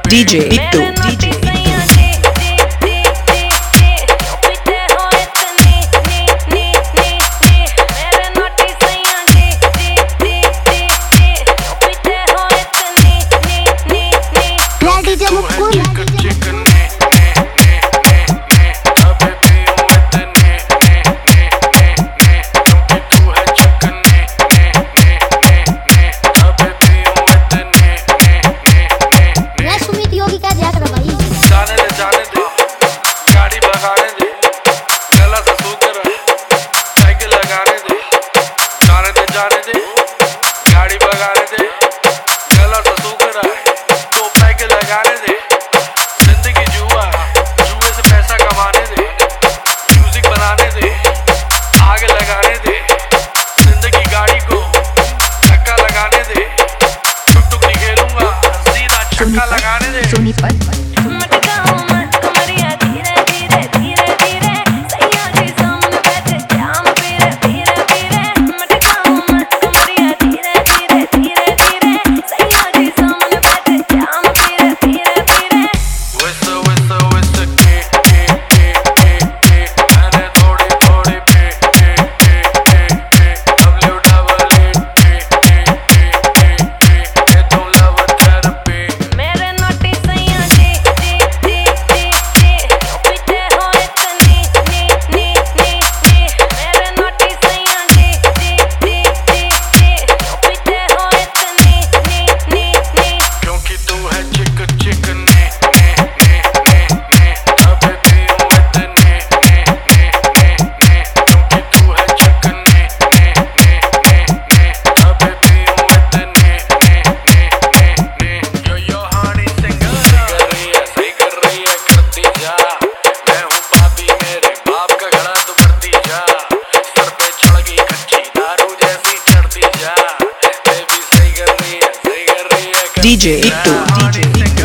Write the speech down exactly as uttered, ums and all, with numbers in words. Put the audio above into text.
DJ Bittu DJ गाड़ी भगाने दे, गला सा सूख रहा है तो पैके लगाने दे। जिंदगी जुआ, जुए से पैसा कमाने दे, म्यूजिक बनाने दे, आग लगाने दे। जिंदगी गाड़ी को धक्का लगाने दे, टुक टुक नहीं खेलूंगा, सीधा छक्का लगाने दे। Sonipat DJ Bittu DJ